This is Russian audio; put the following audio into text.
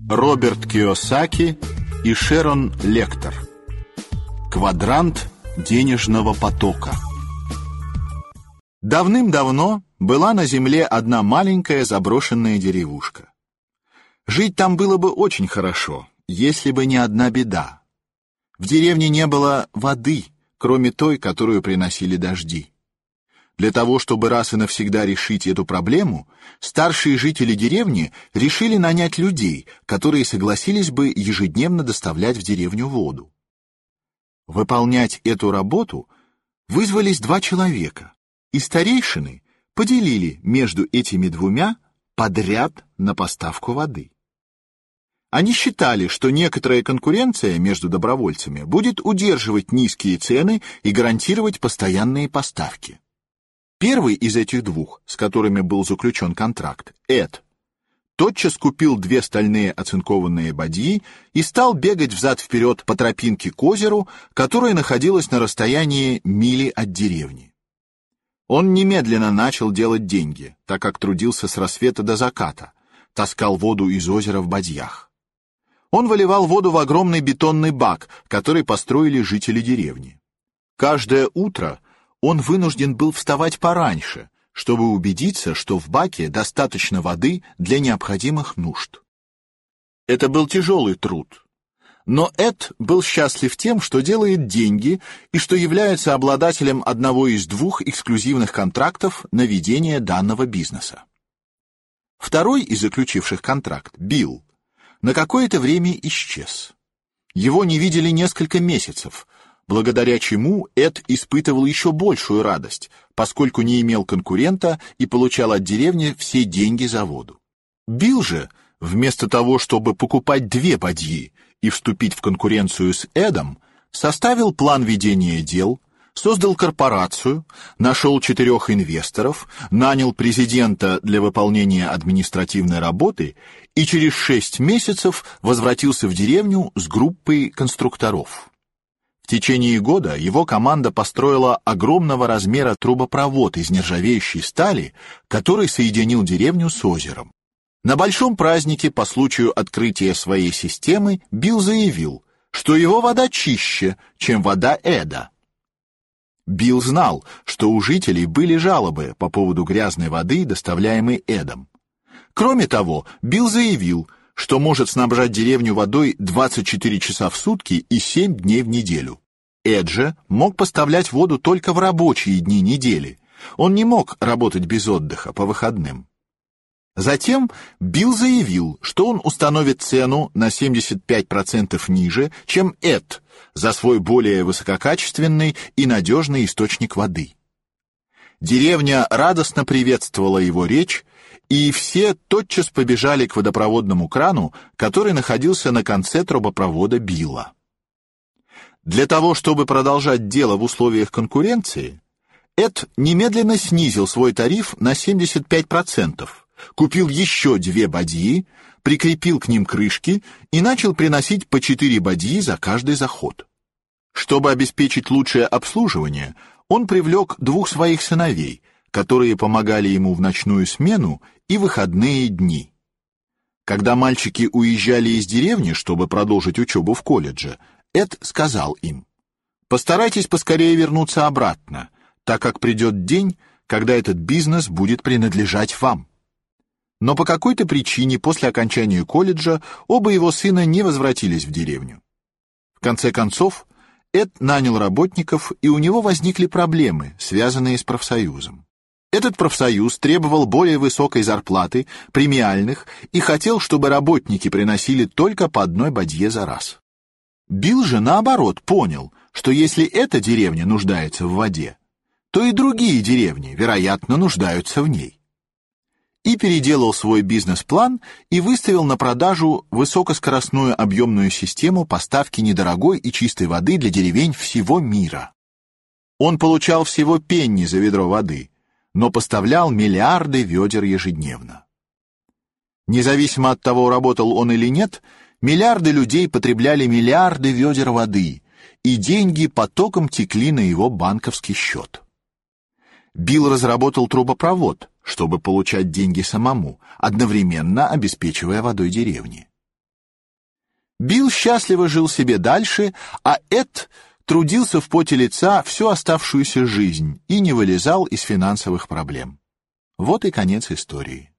Роберт Кийосаки и Шерон Лектор. Квадрант денежного потока. Давным-давно была на земле одна маленькая заброшенная деревушка. Жить там было бы очень хорошо, если бы не одна беда. В деревне не было воды, кроме той, которую приносили дожди. Для того, чтобы раз и навсегда решить эту проблему, старшие жители деревни решили нанять людей, которые согласились бы ежедневно доставлять в деревню воду. Выполнять эту работу вызвались два человека, и старейшины поделили между этими двумя подряд на поставку воды. Они считали, что некоторая конкуренция между добровольцами будет удерживать низкие цены и гарантировать постоянные поставки. Первый из этих двух, с которыми был заключен контракт, Эд, тотчас купил 2 стальные оцинкованные бадьи и стал бегать взад-вперед по тропинке к озеру, которое находилось на расстоянии мили от деревни. Он немедленно начал делать деньги, так как трудился с рассвета до заката, таскал воду из озера в бадьях. Он выливал воду в огромный бетонный бак, который построили жители деревни. Каждое утро он вынужден был вставать пораньше, чтобы убедиться, что в баке достаточно воды для необходимых нужд. Это был тяжелый труд. Но Эд был счастлив тем, что делает деньги и что является обладателем одного из 2 эксклюзивных контрактов на ведение данного бизнеса. Второй из заключивших контракт, Билл, на какое-то время исчез. Его не видели несколько месяцев, благодаря чему Эд испытывал еще большую радость, поскольку не имел конкурента и получал от деревни все деньги за воду. Билл же, вместо того, чтобы покупать 2 бадьи и вступить в конкуренцию с Эдом, составил план ведения дел, создал корпорацию, нашел 4 инвесторов, нанял президента для выполнения административной работы и через 6 месяцев возвратился в деревню с группой конструкторов. В течение года его команда построила огромного размера трубопровод из нержавеющей стали, который соединил деревню с озером. На большом празднике по случаю открытия своей системы Билл заявил, что его вода чище, чем вода Эда. Билл знал, что у жителей были жалобы по поводу грязной воды, доставляемой Эдом. Кроме того, Билл заявил, что может снабжать деревню водой 24 часа в сутки и 7 дней в неделю. Эд же мог поставлять воду только в рабочие дни недели. Он не мог работать без отдыха по выходным. Затем Билл заявил, что он установит цену на 75% ниже, чем Эд, за свой более высококачественный и надежный источник воды. Деревня радостно приветствовала его речь, и все тотчас побежали к водопроводному крану, который находился на конце трубопровода Билла. Для того, чтобы продолжать дело в условиях конкуренции, Эд немедленно снизил свой тариф на 75%, купил еще 2 бадьи, прикрепил к ним крышки и начал приносить по 4 бадьи за каждый заход. Чтобы обеспечить лучшее обслуживание, он привлек 2 своих сыновей, которые помогали ему в ночную смену и выходные дни. Когда мальчики уезжали из деревни, чтобы продолжить учебу в колледже, Эд сказал им: «Постарайтесь поскорее вернуться обратно, так как придет день, когда этот бизнес будет принадлежать вам». Но по какой-то причине после окончания колледжа оба его сына не возвратились в деревню. В конце концов, Эд нанял работников, и у него возникли проблемы, связанные с профсоюзом. Этот профсоюз требовал более высокой зарплаты, премиальных, и хотел, чтобы работники приносили только по 1 бадье за раз. Билл же, наоборот, понял, что если эта деревня нуждается в воде, то и другие деревни, вероятно, нуждаются в ней. И переделал свой бизнес-план и выставил на продажу высокоскоростную объемную систему поставки недорогой и чистой воды для деревень всего мира. Он получал всего пенни за ведро воды, но поставлял миллиарды ведер ежедневно. Независимо от того, работал он или нет, миллиарды людей потребляли миллиарды ведер воды, и деньги потоком текли на его банковский счет. Билл разработал трубопровод, чтобы получать деньги самому, одновременно обеспечивая водой деревни. Билл счастливо жил себе дальше, а Эд трудился в поте лица всю оставшуюся жизнь и не вылезал из финансовых проблем. Вот и конец истории.